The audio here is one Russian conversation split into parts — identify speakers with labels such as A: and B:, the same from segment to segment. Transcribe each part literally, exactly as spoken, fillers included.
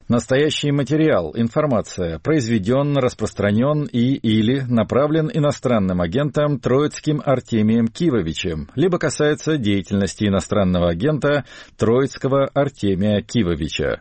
A: Настоящий материал, информация произведен, распространен и или направлен иностранным агентом Троицким Артемием Кивовичем, либо касается деятельности иностранного агента Троицкого Артемия Кивовича.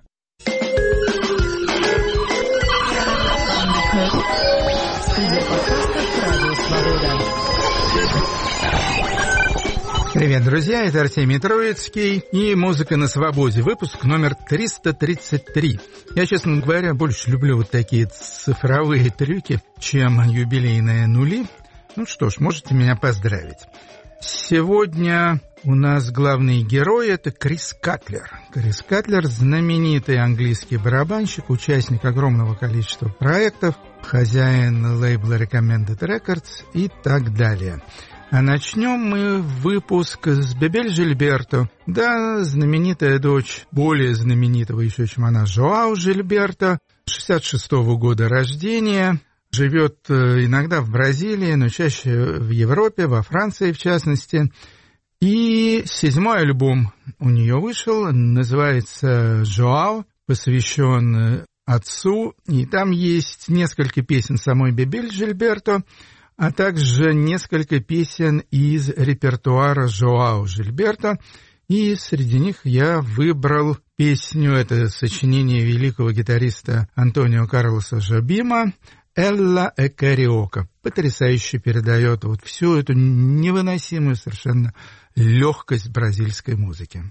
B: Привет, друзья, это Артемий Троицкий и «Музыка на свободе», выпуск номер триста тридцать три. Я, честно говоря, больше люблю вот такие цифровые трюки, чем юбилейные нули. Ну что ж, можете меня поздравить. Сегодня у нас главный герой — это Крис Катлер. Крис Катлер — знаменитый английский барабанщик, участник огромного количества проектов, хозяин лейбла Recommended Records и так далее. А начнем мы выпуск с Бебель Жильберто. Да, знаменитая дочь более знаменитого еще, чем она, Жоау Жильберто, шестьдесят шестого года рождения. Живет иногда в Бразилии, но чаще в Европе, во Франции в частности. И седьмой альбом у нее вышел, называется «Жоау», посвящен отцу. И там есть несколько песен самой Бебель Жильберто, а также несколько песен из репертуара Жоау Жильберто. И среди них я выбрал песню, это сочинение великого гитариста Антонио Карлоса Жобима, «Элла э Кариока». Потрясающе передает вот всю эту невыносимую совершенно легкость бразильской музыки.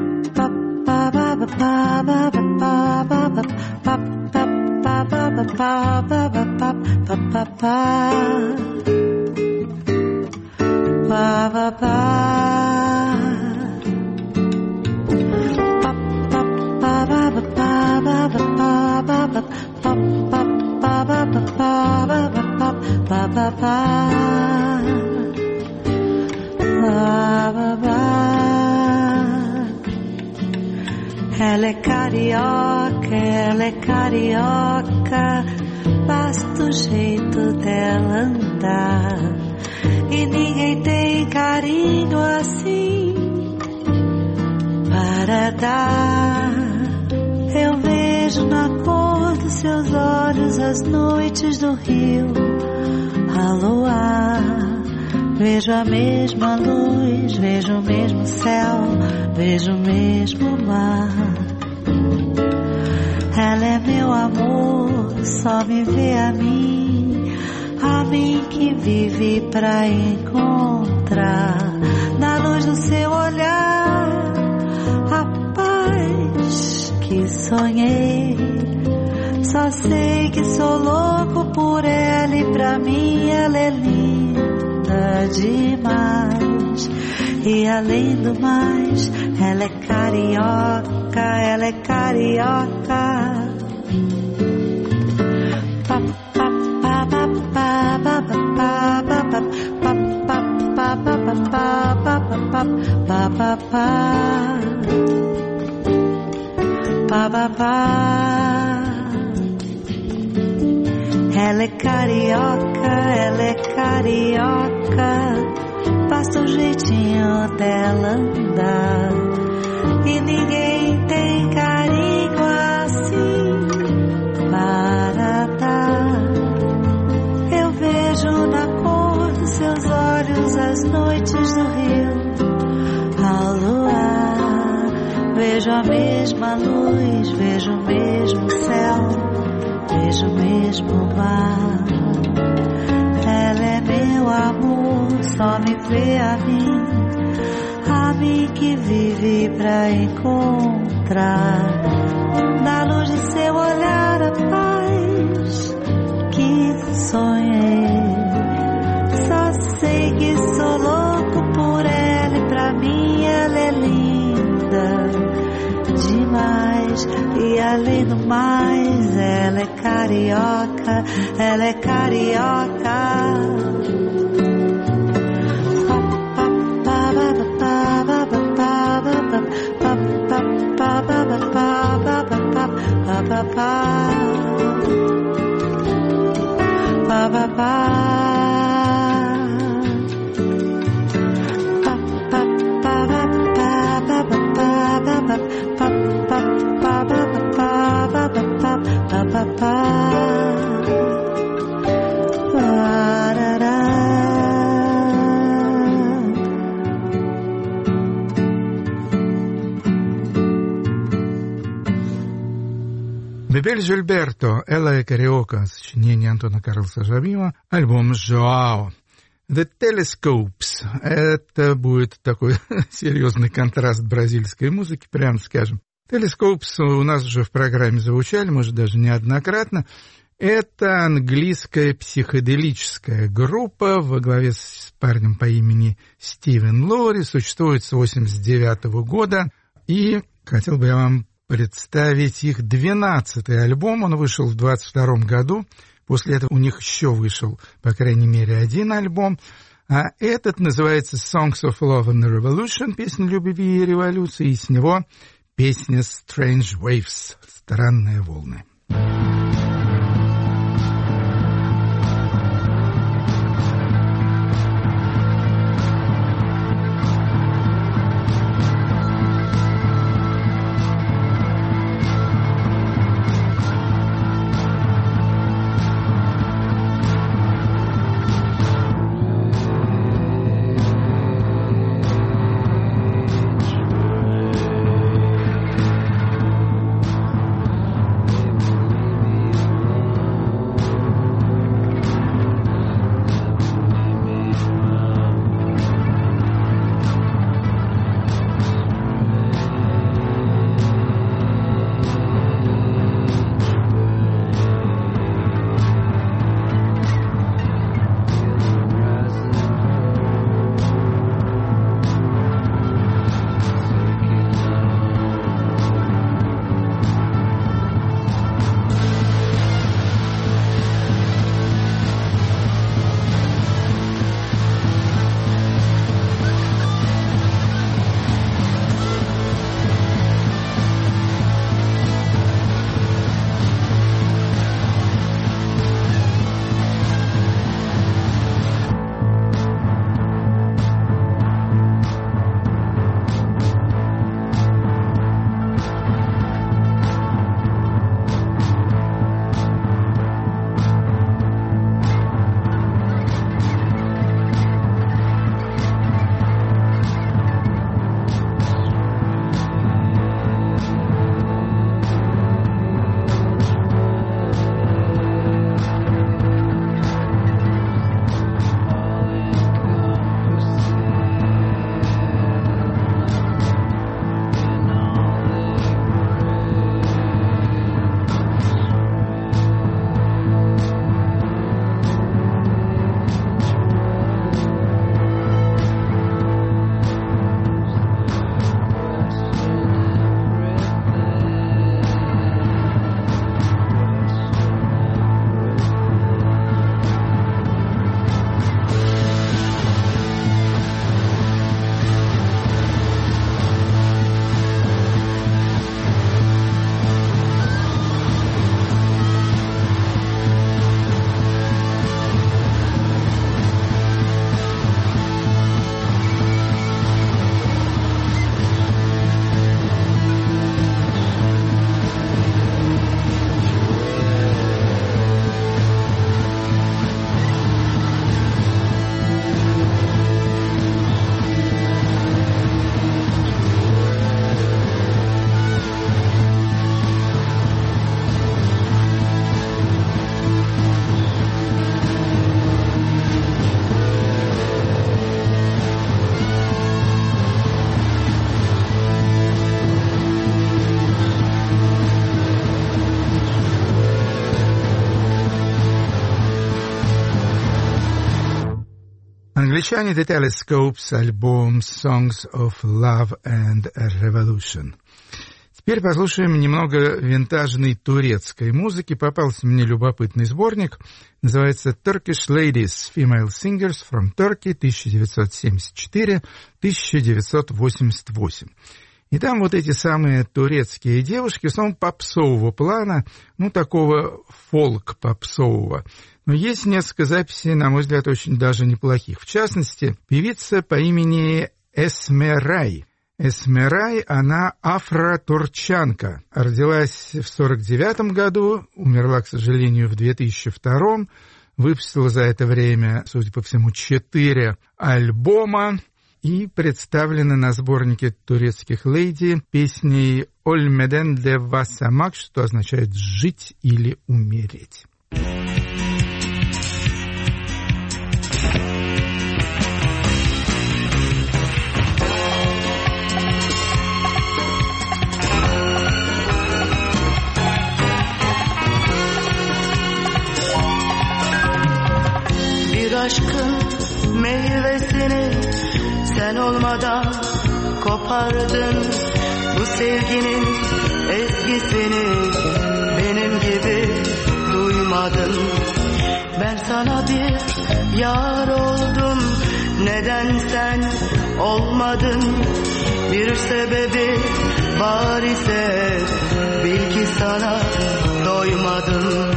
C: Ela é carioca, ela é carioca, basta o jeito dela andar. E ninguém tem carinho assim para dar. Eu vejo na cor dos seus olhos as noites do rio, a luar. Vejo a mesma luz, vejo o mesmo céu, vejo o mesmo mar. Ela é meu amor, só me vê a mim, a mim que vive pra encontrar. Na luz do seu olhar, a paz que sonhei. Só sei que sou louco por ela e pra mim ela é linda demais. E além do mais, ela é carioca, ela é carioca. Ela é carioca, ela é carioca, basta o jeitinho dela andar. E ninguém tem carinho assim para dar. Eu vejo na cor dos seus olhos as noites do rio, ao luar. Vejo a mesma luz, vejo o mesmo céu, vejo o mesmo mar. Ela é meu amor, só me vê a mim, a mim que vive pra encontrar. Na luz de seu olhar a paz que sonhei. Só sei que sou louco por ela e pra mim ela é linda demais. E além do mais, ela é carioca, ela é carioca. Ba ba ba
B: Бебель Жильберто, Элла и Кариока, сочинение Антона Карлоса Жабима, альбом «Жоао». The Telescopes. Это будет такой серьезный контраст бразильской музыки, прямо скажем. Telescopes у нас уже в программе звучали, может, даже неоднократно. Это английская психоделическая группа во главе с парнем по имени Стивен Лори. Существует с восемьдесят девятого года. И хотел бы я вам представить их двенадцатый альбом. Он вышел в двадцать втором году. После этого у них еще вышел, по крайней мере, один альбом. А этот называется «Songs of Love and Revolution», песня любви и революции, и с него песня «Strange Waves», «Странные волны». Англичане The Telescopes, альбом Songs of Love and Revolution. Теперь послушаем немного винтажной турецкой музыки. Попался мне любопытный сборник. Называется Turkish Ladies, Female Singers from Turkey, тысяча девятьсот семьдесят четыре — тысяча девятьсот восемьдесят восемь. И там вот эти самые турецкие девушки, в основном попсового плана, ну, такого фолк-попсового. Но есть несколько записей, на мой взгляд, очень даже неплохих. В частности, певица по имени Эсмерай. Эсмерай, она афро-турчанка. Родилась в сорок девятом году, умерла, к сожалению, в две тысячи втором. Выпустила за это время, судя по всему, четыре альбома. и представлена на сборнике турецких лейди песней «Ольмеден де Васамак», что означает «жить или умереть».
D: Bir aşkın meyvesini sen olmadan kopardın. Bu sevginin ezgisini benim gibi duymadın. Ben sana bir yar oldum, neden sen olmadın? Bir sebebi var ise bil ki sana doymadım.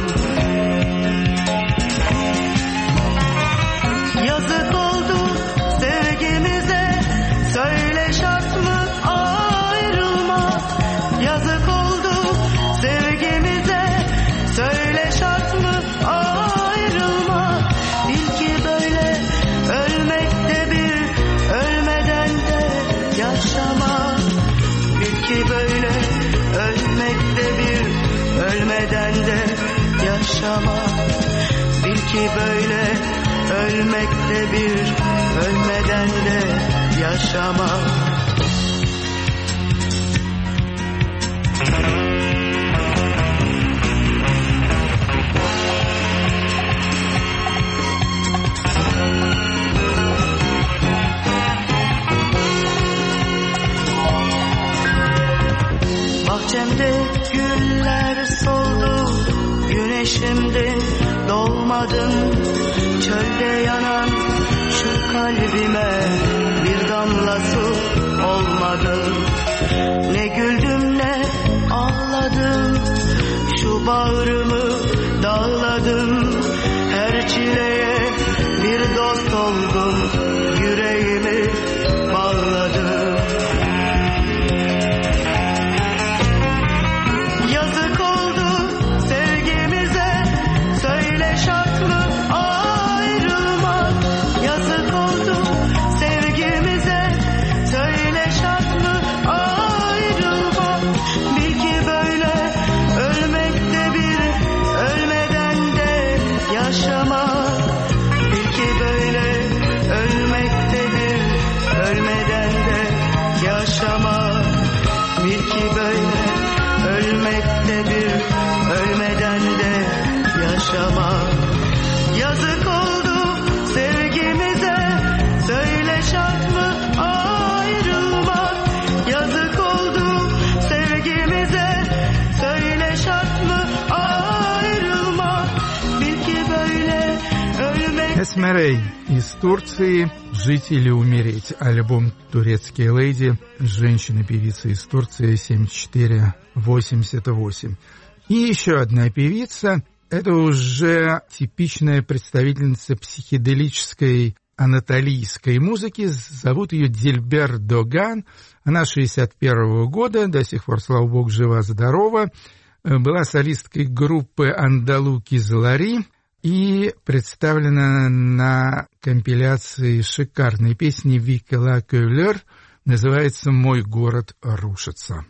D: Yazık oldu sevgimize, söyle şart mı ayrılmak? Yazık oldu sevgimize, söyle şart mı ayrılmak? Bil ki böyle ölmekte bir, ölmeden de yaşamak. Bil ki böyle ölmekte bir, ölmeden de yaşamak. Bil ki böyle ölmekte bir, ölmeden de yaşamak. Bahçemde güller soldu, güneşimde doğmadın. Çölde yanan şu kalbime bir damla su olmadın. Ne güldüm ne ağladım, şu bağrımı dağladım. Her çileye bir dost oldum, yüreğimi bağladım. Yazık oldu sevgimize, söyle şart mı ayrılmak? Yazık oldu sevgimize, söyle şart mı ayrılmak? Bil ki böyle ölmekte bir, ölmeden de yaşamak. Bil ki böyle ölmekte bir, ölmeden de yaşamak. Bil ki böyle ölmekte bir, ölmeden de yaşamak. Yazık oldu sevgimize, söyle şart mı ayrılmak? Yazık oldu sevgimize, söyle şart mı ayrılmak? Bil ki böyle ölmek...
B: Эсмерей из Турции «Жить или умереть». Альбом «Турецкие леди», женщина-певица из Турции, семьдесят четыре восемьдесят восемь. И еще одна певица, это уже типичная представительница психоделической анатолийской музыки, зовут ее Дильбер Доган, она шестьдесят первого года, до сих пор, слава богу, жива-здорова, была солисткой группы «Андалуки Злари», и представлена на компиляции шикарной песни Вики Ла Кюлер, называется «Мой город рушится».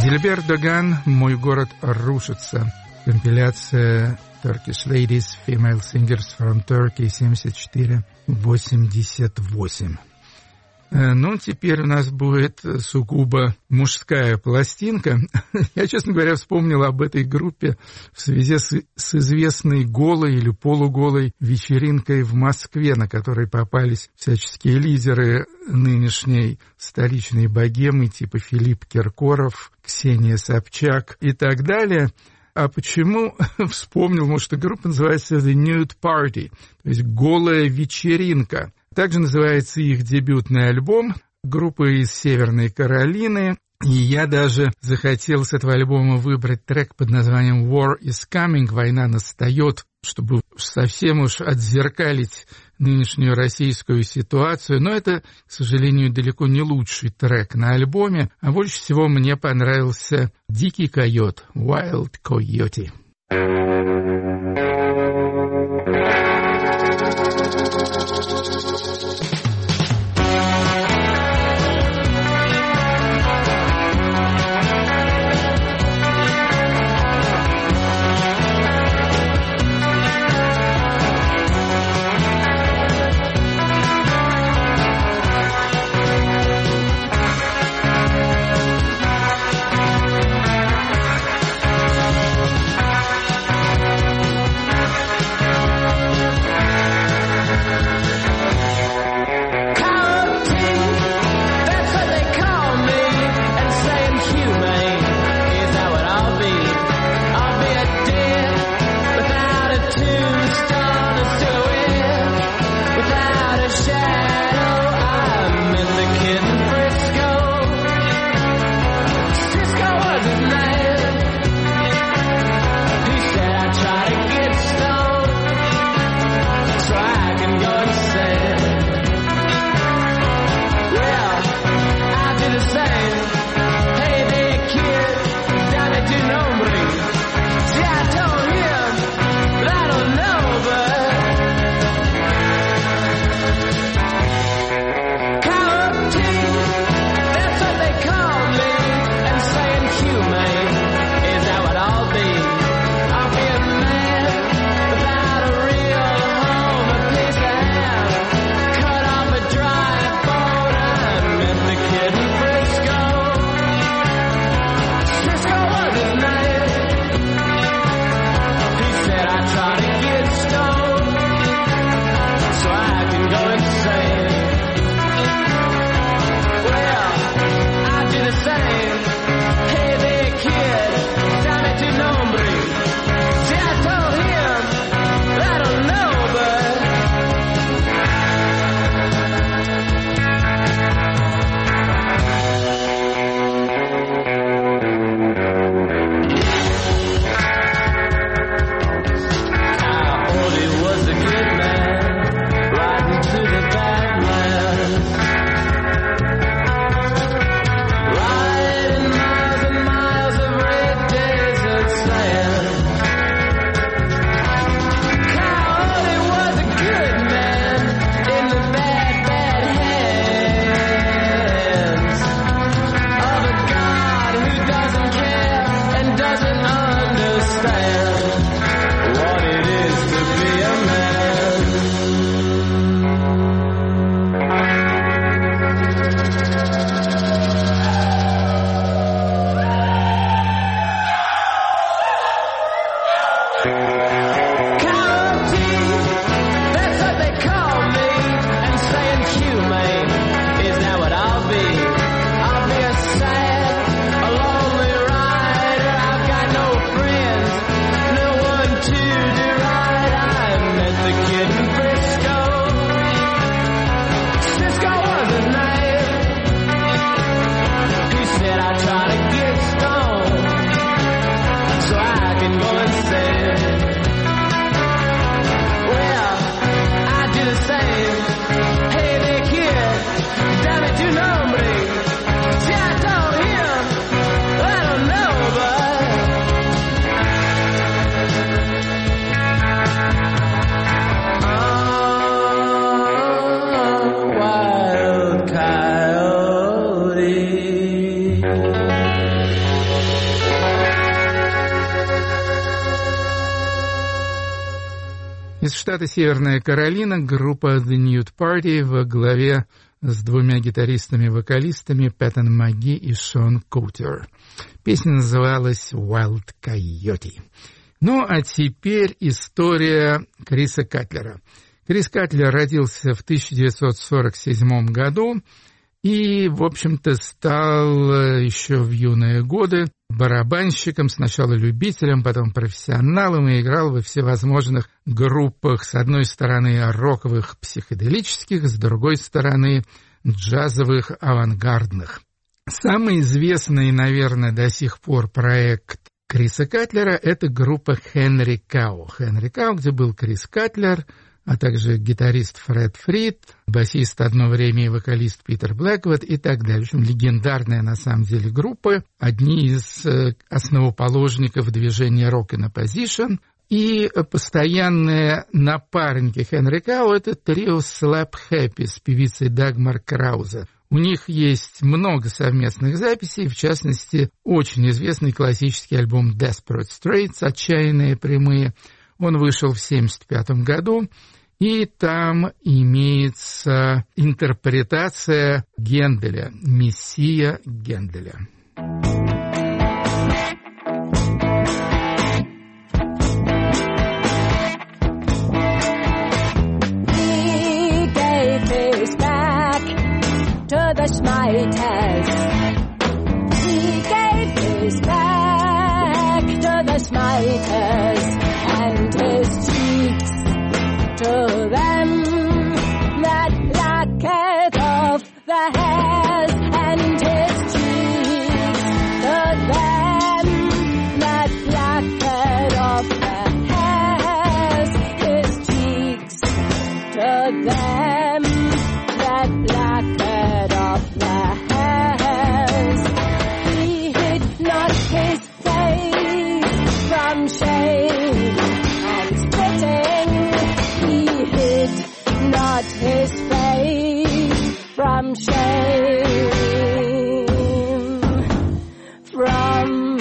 B: Гильберто Ган «Мой город рушится». Компиляция Turkish Ladies, Female Singers from Turkey, семьдесят четыре восемьдесят восемь. Ну, теперь у нас будет сугубо мужская пластинка. Я, честно говоря, вспомнил об этой группе в связи с, с известной голой или полуголой вечеринкой в Москве, на которой попались всяческие лидеры нынешней столичной богемы, типа Филипп Киркоров, Ксения Собчак и так далее. А почему вспомнил? Потому что группа называется The Nude Party, то есть «Голая вечеринка». Также называется их дебютный альбом. Группа из Северной Каролины. И я даже захотел с этого альбома выбрать трек под названием «War is Coming», «Война настает», чтобы совсем уж отзеркалить нынешнюю российскую ситуацию. Но это, к сожалению, далеко не лучший трек на альбоме. А больше всего мне понравился «Дикий койот», «Wild Coyote». штата Северная Каролина, группа The Nude Party во главе с двумя гитаристами-вокалистами Пэттон Маги и Шон Коутер. Песня называлась «Wild Coyote». Ну, а теперь история Криса Катлера. Крис Катлер родился в тысяча девятьсот сорок седьмом году и, в общем-то, стал еще в юные годы барабанщиком, сначала любителем, потом профессионалом, и играл во всевозможных группах, с одной стороны роковых психоделических, с другой стороны джазовых авангардных. Самый известный, наверное, до сих пор проект Криса Катлера — это группа Хенри Кау. Хенри Кау, где был Крис Катлер, а также гитарист Фред Фрид, басист одно время и вокалист Питер Блэквуд и так далее. В общем, легендарная на самом деле группа, одни из основоположников движения Rock in Opposition. И постоянные напарники Хенри Кау — это трио Slap Happy с певицей Дагмар Краузе. У них есть много совместных записей, в частности, очень известный классический альбом Desperate Straits «Отчаянные прямые». Он вышел в семьдесят пятом году, и там имеется интерпретация Генделя, «Мессия» Генделя.
E: To the Schmeiters, he gave his back to the Schmeiters, and his cheeks to them that lacked off the hairs, and his cheeks to them that lacked off the hairs, his cheeks to them that lacked off the hairs. He hid not his face from shame and spitting. He hid not his face from shame, from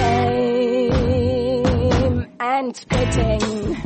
E: shame and spitting.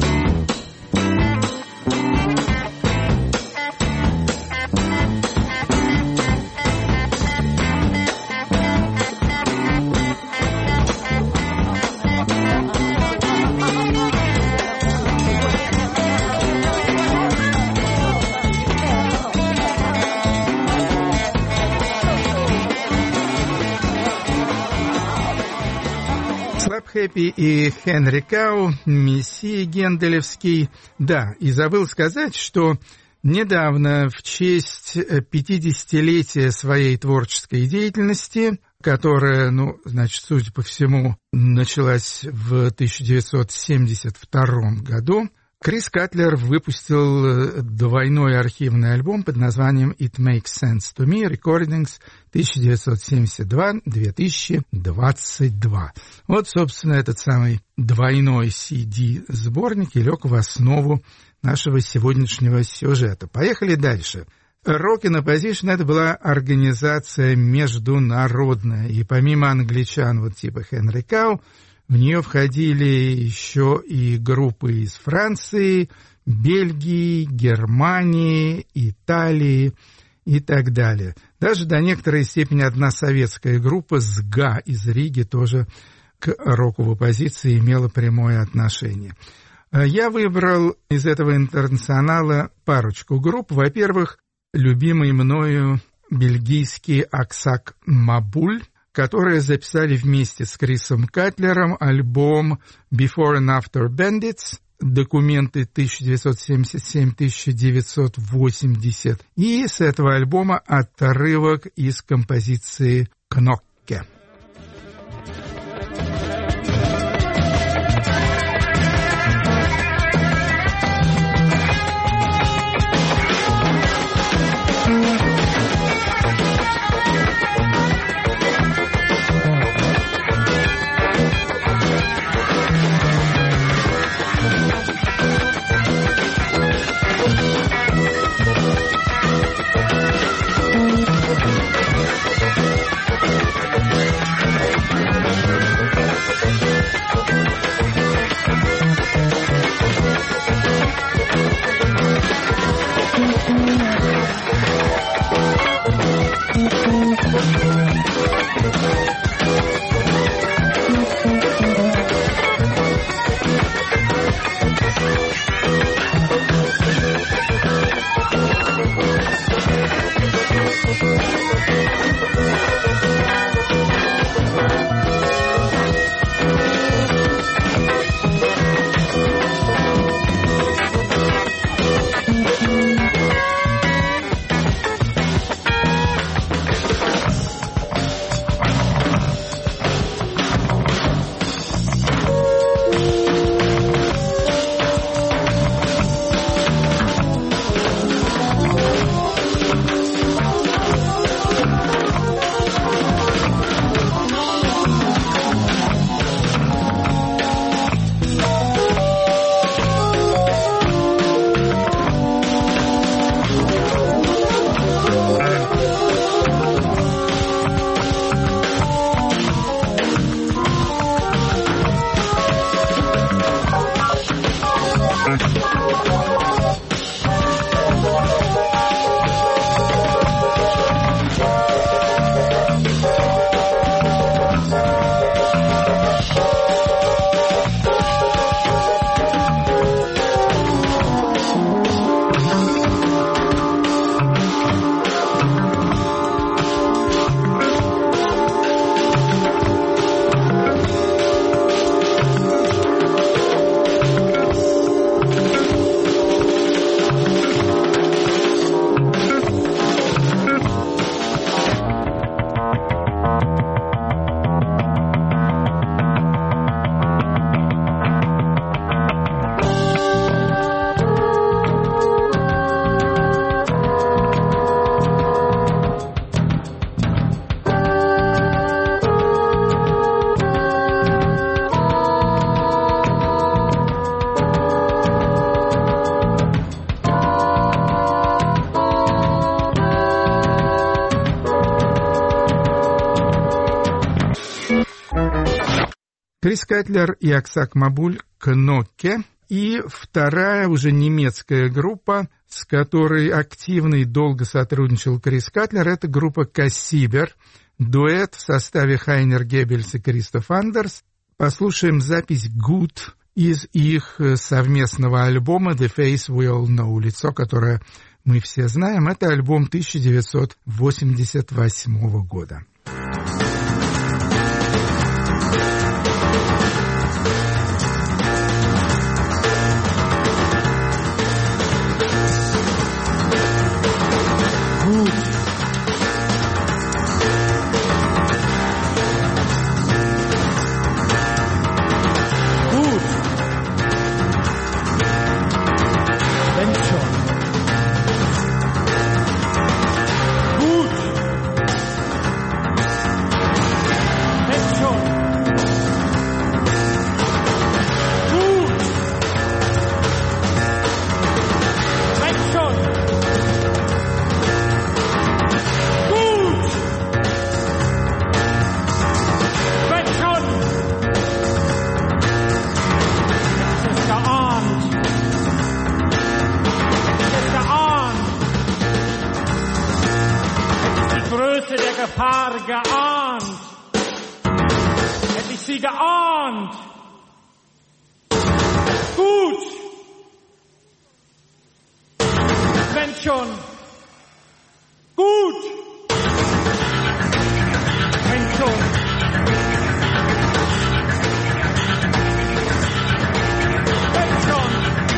B: Хэппи и Хенри Кау, мессия генделевский. Да, и забыл сказать, что недавно в честь пятидесятилетия своей творческой деятельности, которая, ну, значит, судя по всему, началась в тысяча девятьсот семьдесят втором году, Крис Катлер выпустил двойной архивный альбом под названием «It Makes Sense to Me» Recordings тысяча девятьсот семьдесят два — две тысячи двадцать два. Вот, собственно, этот самый двойной си ди-сборник и лег в основу нашего сегодняшнего сюжета. Поехали дальше. Rock in Opposition — это была организация международная, и помимо англичан вот типа Хенри Кау, в нее входили еще и группы из Франции, Бельгии, Германии, Италии и так далее. Даже до некоторой степени одна советская группа СГА из Риги тоже к року в оппозиции имела прямое отношение. Я выбрал из этого интернационала парочку групп. Во-первых, любимый мною бельгийский Аксак Мабуль, которые записали вместе с Крисом Катлером альбом Before and After Bandits, документы тысяча девятьсот семьдесят семь — тысяча девятьсот восемьдесят, и с этого альбома отрывок из композиции «Knocke». Крис Катлер и Аксак Мабуль Кнокке. И вторая уже немецкая группа, с которой активно и долго сотрудничал Крис Катлер, это группа Кассибер. Дуэт в составе Хайнер Геббельс и Кристоф Андерс. Послушаем запись «Good» из их совместного альбома «The Face We All Know», лицо, которое мы все знаем. Это альбом тысяча девятьсот восемьдесят восьмого года.
F: Geahnt, hätte ich sie geahnt. Gut, wenn schon. Gut, wenn schon. Wenn schon.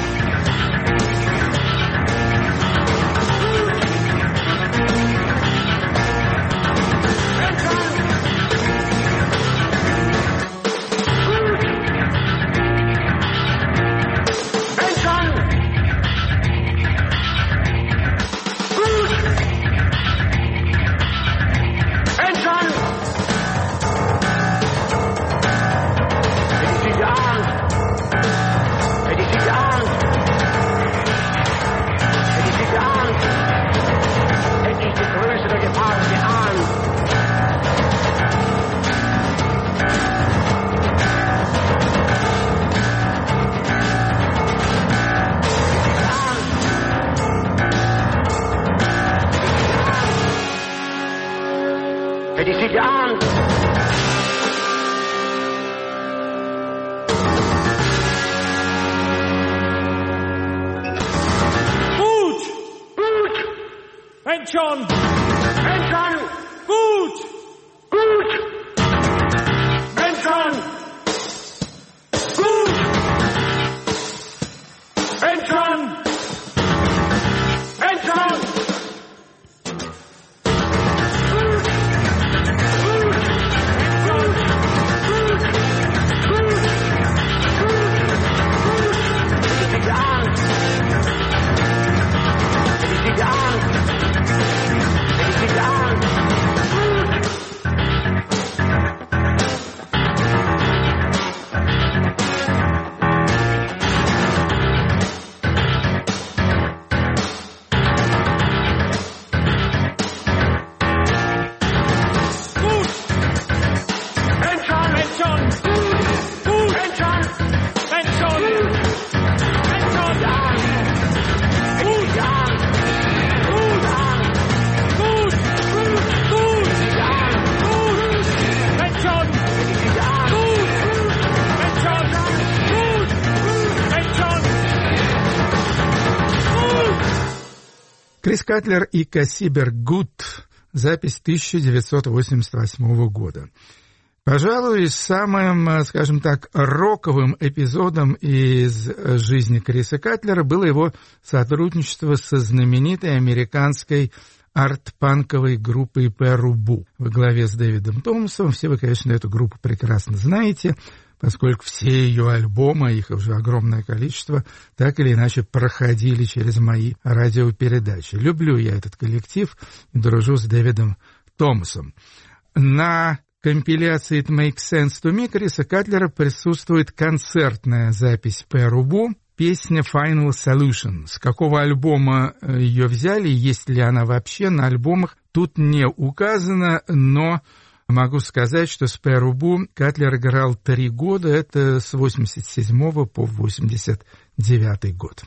G: Hätte ich sie geahnt.
F: Gut! Gut! Wenn schon!
G: Wenn schon!
F: Gut!
G: Gut! Wenn schon!
F: Gut!
G: Wenn schon! Wenn schon!
B: Крис Катлер и Кассибер «Good», запись тысяча девятьсот восемьдесят восьмого года. Пожалуй, самым, скажем так, роковым эпизодом из жизни Криса Катлера было его сотрудничество со знаменитой американской арт-панковой группой Перубу во главе с Дэвидом Томасом. Все вы, конечно, эту группу прекрасно знаете, поскольку все ее альбомы, их уже огромное количество, так или иначе проходили через мои радиопередачи. Люблю я этот коллектив и дружу с Дэвидом Томасом. На компиляции «It Makes Sense to Me» Криса Катлера присутствует концертная запись Перубу, песня «Final Solution». С какого альбома ее взяли, есть ли она вообще на альбомах, тут не указано, но Могу сказать, что с Перубу Катлер играл три года, это с восемьдесят седьмого по восемьдесят девятый год.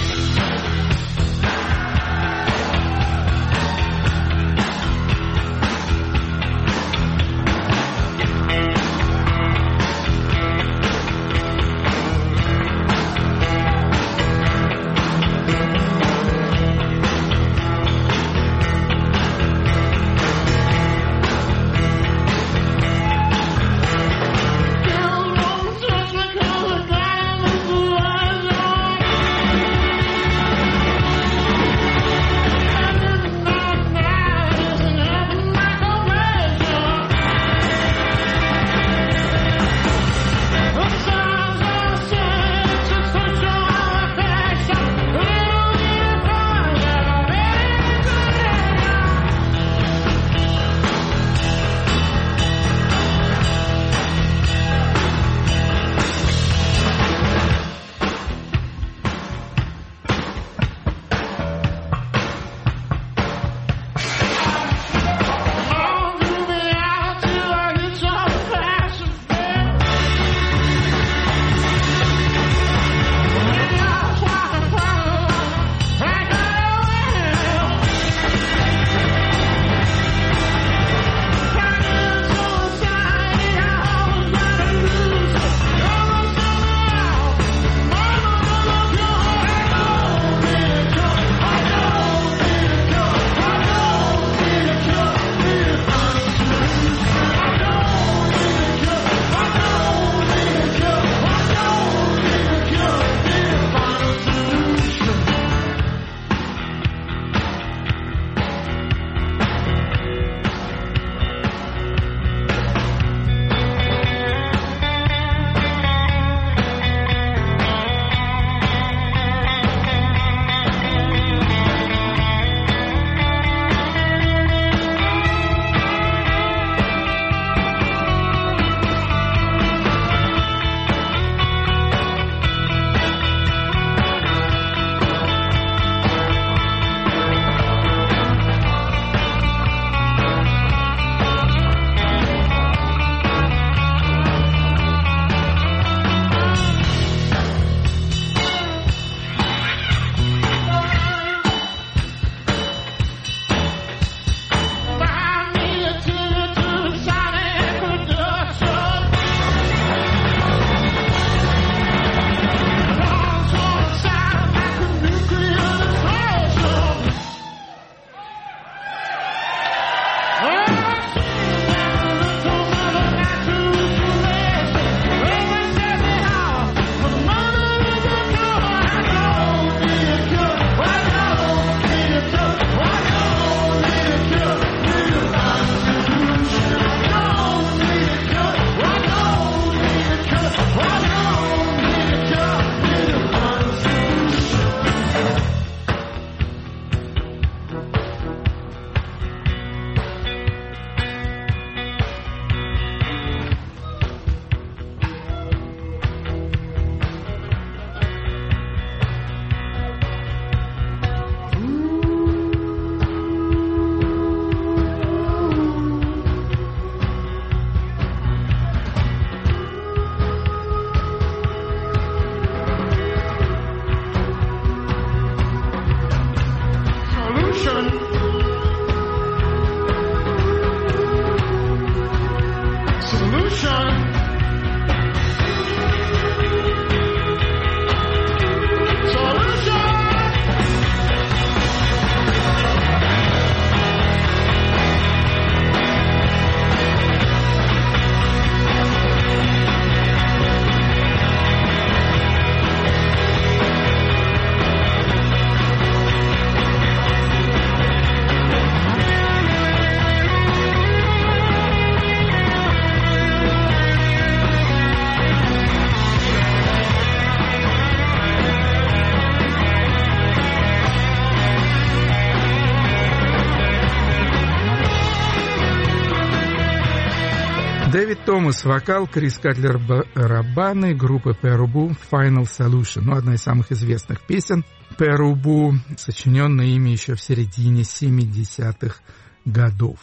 B: Дэвид Томас вокал, Крис Катлер барабаны, группа Перубу Final Solution. Ну, одна из самых известных песен Перубу, сочиненная ими еще в середине семидесятых годов.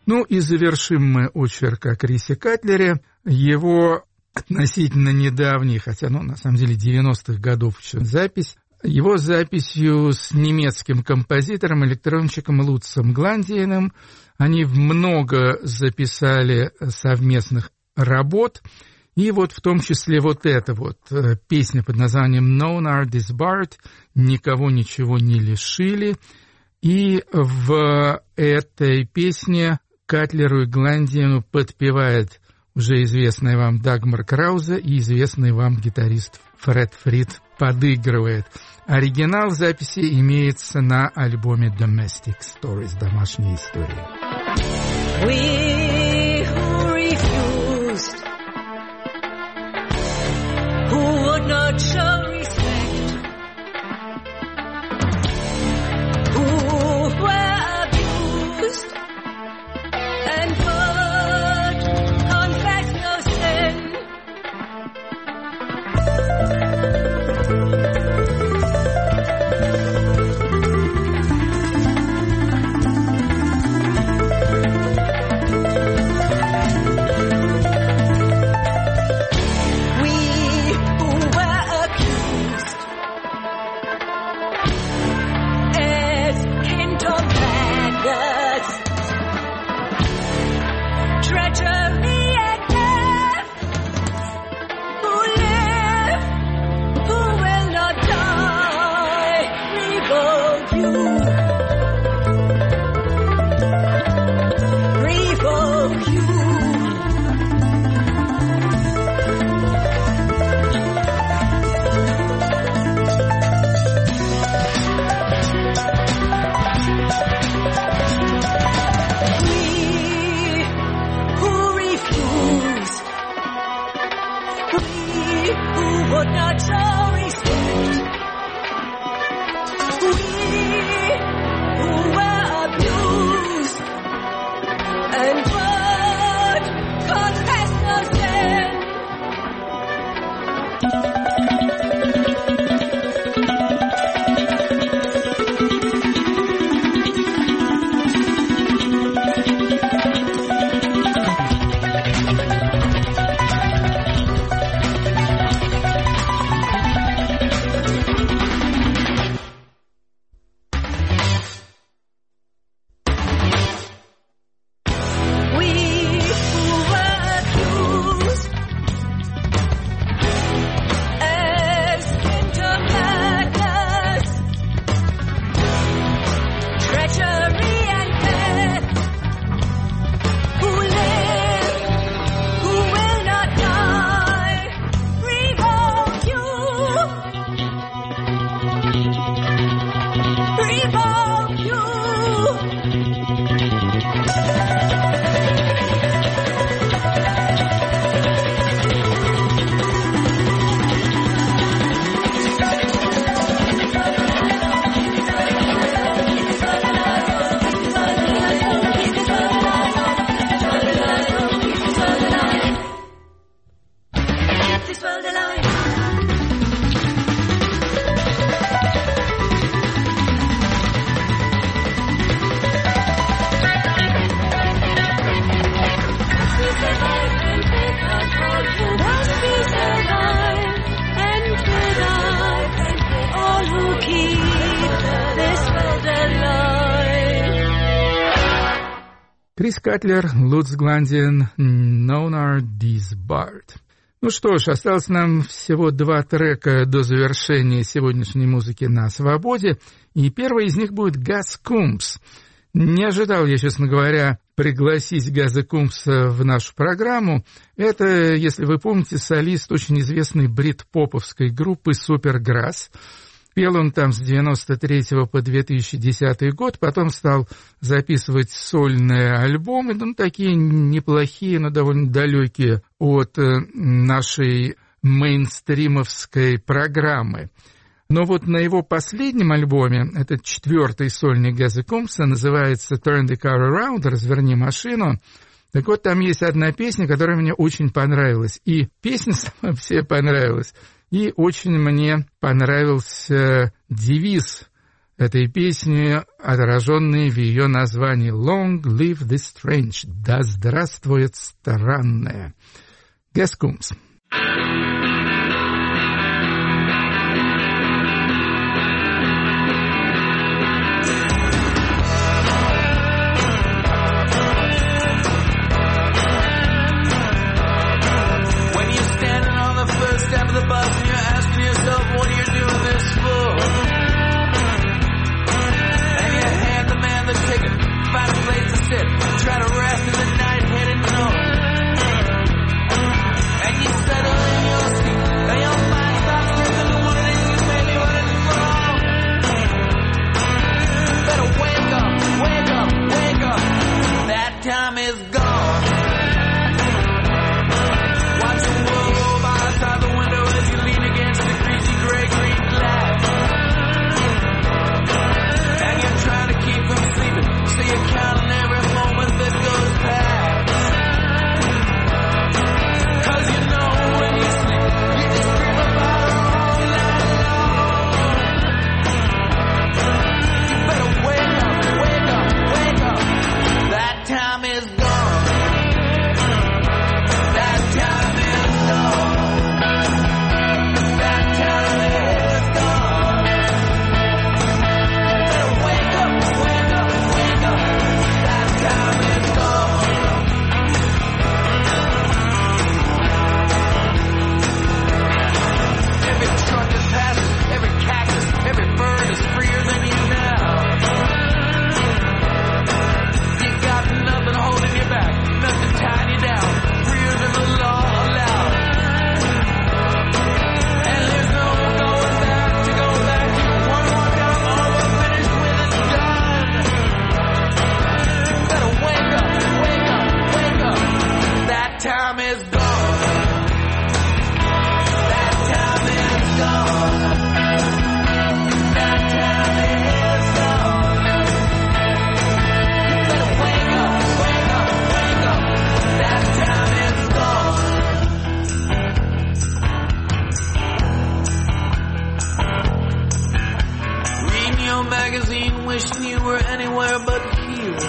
B: Ну и завершим мы очерк о Крисе Катлере. Его относительно недавний, хотя, ну, на самом деле, девяностых годов еще запись, его записью с немецким композитором, электронщиком Луцем Гландиеном. Они много записали совместных работ, и вот в том числе вот эта вот песня под названием «None are disbarred», «Никого ничего не лишили». И в этой песне Катлеру и Гландиену подпевает уже известный вам Дагмар Краузе и известный вам гитарист Фред Фрид подыгрывает. Оригинал записи имеется на альбоме Domestic Stories, домашние истории.
H: We who refused, who would not show respect, who were abused and would confess no sin.
B: Крис Катлер, Луц Гландиен, None are disbarred. Ну что ж, осталось нам всего два трека до завершения сегодняшней музыки на свободе, и первый из них будет Газ Кумпс. Не ожидал я, честно говоря, пригласить Газа Кумпса в нашу программу. Это, если вы помните, солист очень известной брит-поповской группы Суперграсс. Пел он там с девяносто третьего по две тысячи десятый год, потом стал записывать сольные альбомы, ну, такие неплохие, но довольно далекие от нашей мейнстримовской программы. Но вот на его последнем альбоме, этот четвертый сольник Газа Кумпса, называется «Turn the Car Around», «Разверни машину». Так вот, там есть одна песня, которая мне очень понравилась. И песня сама все понравилась. И очень мне понравился девиз этой песни, отраженные в ее названии «Long live the strange» — «Да здравствует странное». Guess Coombs.
I: Step of the bus and you're asking yourself, what are you doing this for? And you hand the man the ticket, find a place to sit, try to rest in the night heading north. And you settle in your seat, and your mind starts listening to what it is you may be running from. Better wake up, wake up, wake up, that time is gone. Watch the world roll by outside the window as you lean against the greasy gray-green glass. And you're trying to keep from sleeping, so you're counting every moment that goes past. Cause you know when you sleep, you just dream about her all night long. You better wake up, wake up, wake up. That time is gone. That time is gone. That time is gone. Better wake up, wake up, wake up. That time is gone. Every truck is passing, every cactus, every bird is freer than you now. You got nothing holding you back, nothing tying you down, freer than the law allows. And there's no going back to go back. You one more down, all but finished with it done. You better wake up, wake up, wake up. That time is gone. That time is gone. That time is gone. You better wake up, wake up, wake up. That time is gone. Reading your magazine, wishing you were anywhere but here.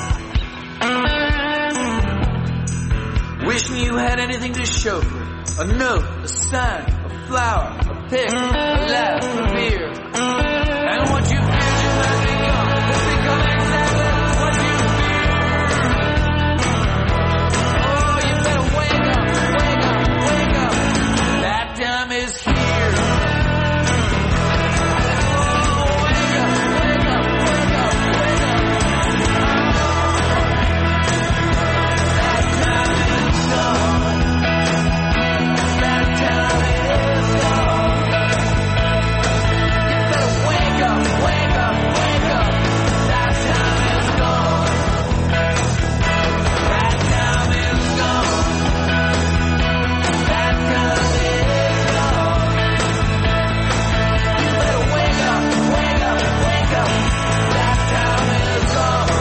I: Wishing you had anything to show for it. A note, a sign, a flower, a pic, a laugh, a beer. And what you fear just has become, has become exactly what you fear. Oh, you better wake up, wake up, wake up. That time is here. Oh, wake up, wake up, wake up, wake up. That time is gone. That time is gone. You better wake up, wake up, wake up. That time is gone. That time is gone. That time is gone. You better wake up, wake up, wake up. That time is gone.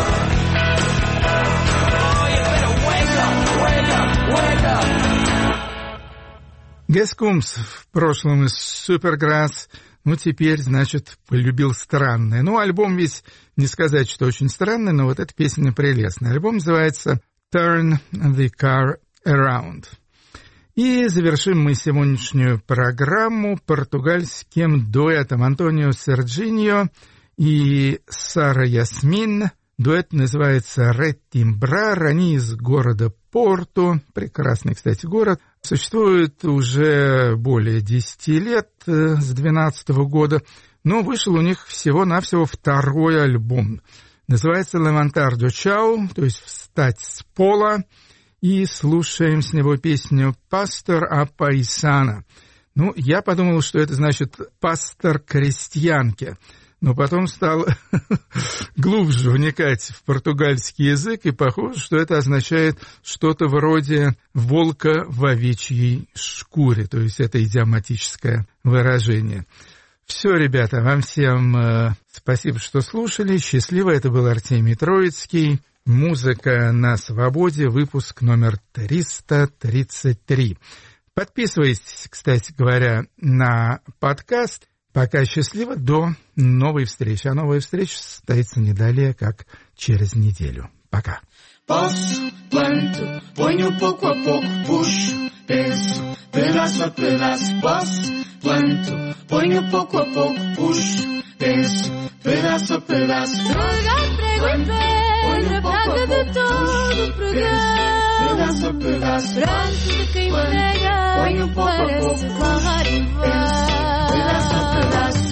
I: Oh, you better wake up, wake up, wake up.
B: Guess Coombs в прошлом из Supergrass, ну, теперь, значит, полюбил странное. Ну, альбом ведь, не сказать, что очень странный, но вот эта песня прелестная. Альбом называется «Turn the Car Around». И завершим мы сегодняшнюю программу португальским дуэтом Антонио Серджиньо и Сара Ясмин. Дуэт называется «Ред Тимбрар». Они из города Порту. Прекрасный, кстати, город. Существует уже более десяти лет, с двенадцатого года. Но вышел у них всего-навсего второй альбом. Называется «Levantar do Chão», то есть «Встать с пола». И слушаем с него песню «Пастор Апайсана». Ну, я подумал, что это значит «пастор крестьянки». Но потом стал глубже вникать в португальский язык, и похоже, что это означает что-то вроде «волка в овечьей шкуре», то есть это идиоматическое выражение. Все, ребята, вам всем э, спасибо, что слушали. Счастливо, это был Артемий Троицкий. «Музыка на свободе», выпуск номер триста тридцать три. Подписывайтесь, кстати говоря, на подкаст. Пока счастливо, до новой встречи. А новая встреча состоится не далее, как через неделю. Пока.
J: Passo, planto, ponho pouco a pouco, puxo, penso, pedaço a pedaço. Passo, planto, ponho pouco a pouco, puxo, penso, pedaço a pedaço.
H: Pregar, prego e pedra, praga de todo o pregão.
J: Pedaço a pedaço.
H: Pranto de quem prega,
J: ponho pouco a pouco,
H: parece barrar em vão.
J: Pedaço a pedaço.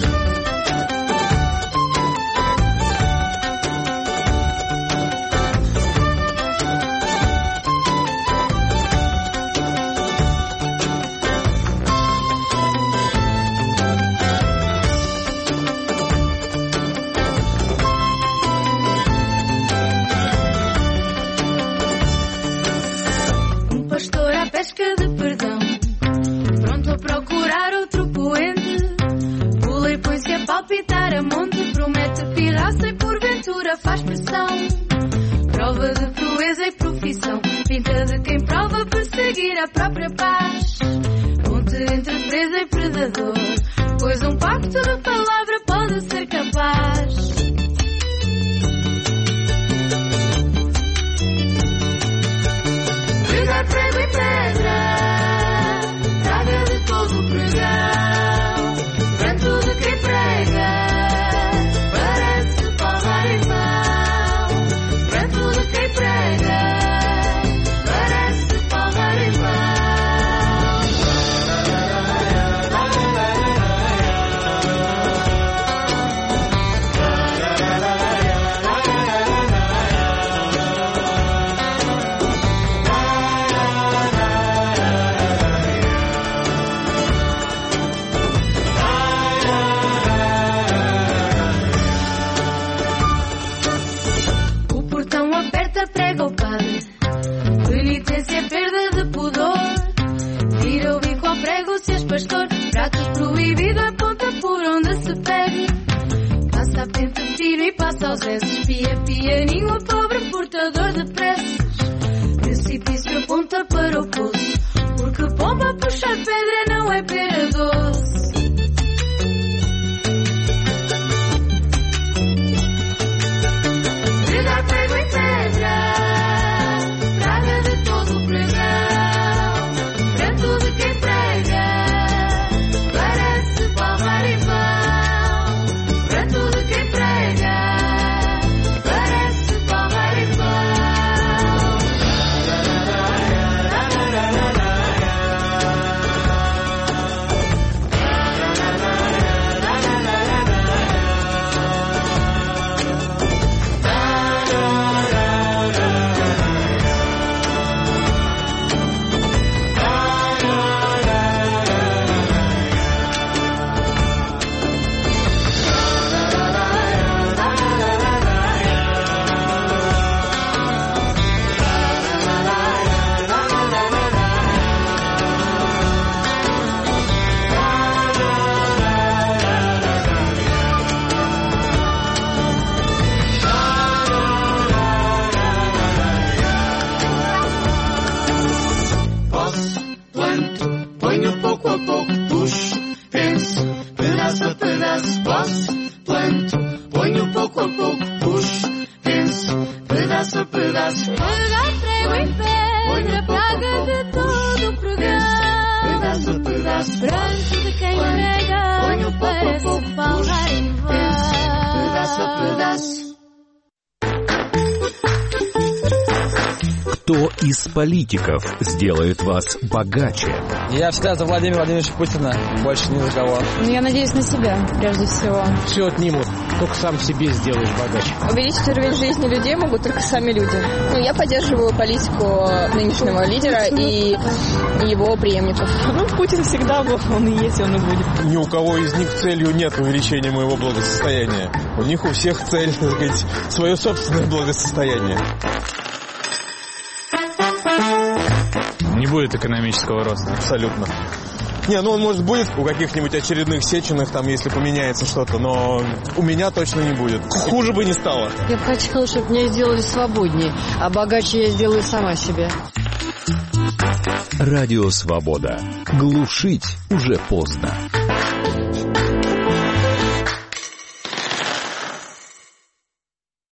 H: Pesca de perdão, pronto a procurar outro poente. Pula e põe-se a palpitar a monte, promete pirraça e porventura faz pressão. Prova de proeza e profissão, pinta de quem prova perseguir a própria paz. Ponte entre presa e predador, pois um pacto de palavra pode ser capaz. Pregar, prego e pedra, praga de todo o pregão. Pranto de quem prega, parece palmar em mão. Pranto de quem prega, parece palmar em mão. Prega o padre, penitência, perda de pudor. Tira o bico ao prego, se és pastor. Prato proibido, aponta por onde se pega. Passa a pente, tiro e passa aos esses. Pia, pianinho, o pobre portador de preces. Precipício aponta para o poço, porque pomba puxar pedra não é pera doce. Pregar, prego e pedra, praga de todo o pregão. Pranto de quem prega, parece palmar em vão. Pranto de quem prega, parece palmar em vão.
K: Кто из политиков сделает вас богаче?
L: Я всегда за Владимира Владимировича Путина, больше ни за кого.
M: Ну, я надеюсь на себя, прежде всего.
N: Все отнимут, только сам себе сделаешь богаче.
M: Увеличить уровень жизни людей могут только сами люди. Ну, я поддерживаю политику нынешнего лидера и его преемников.
O: Ну, Путин всегда был, он и есть, он и будет.
P: Ни у кого из них целью нет увеличения моего благосостояния. У них у всех цель, так сказать, свое собственное благосостояние.
Q: Не будет экономического роста.
P: Абсолютно. Не, ну он, может, будет у каких-нибудь очередных Сеченых, там, если поменяется что-то, но у меня точно не будет. Хуже бы не стало.
R: Я бы хотела, чтобы меня сделали свободнее, а богаче я сделаю сама себе.
K: Радио Свобода. Глушить уже поздно.